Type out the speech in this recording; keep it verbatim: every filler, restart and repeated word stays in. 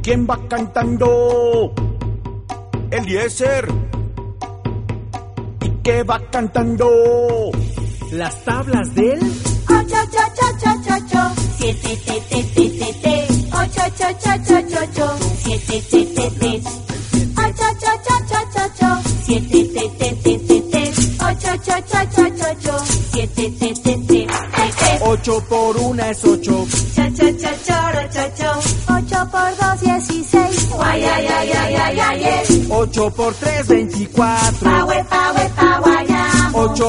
¿Quién va cantando? Eliezer. ¿Y qué va cantando? Las tablas del ocho, ocho, ocho, ocho, ocho, siete, te, te, te, te, te, ocho, ocho, ocho, ocho, ocho, siete, te, te, te, ocho, ocho, ocho, ocho, ocho, siete, te, te, te, te, te, ocho, ocho, ocho, ocho, ocho, siete, te, te, te, te, te. ocho por una es ocho. Cha, cha, cha, choro, cho, cho. ocho por dos, dieciséis. Guay, ay, ay, ay, ay, ay, ay. ocho por tres, veinticuatro. Pa, we, pa, we, pa, guayamo. ocho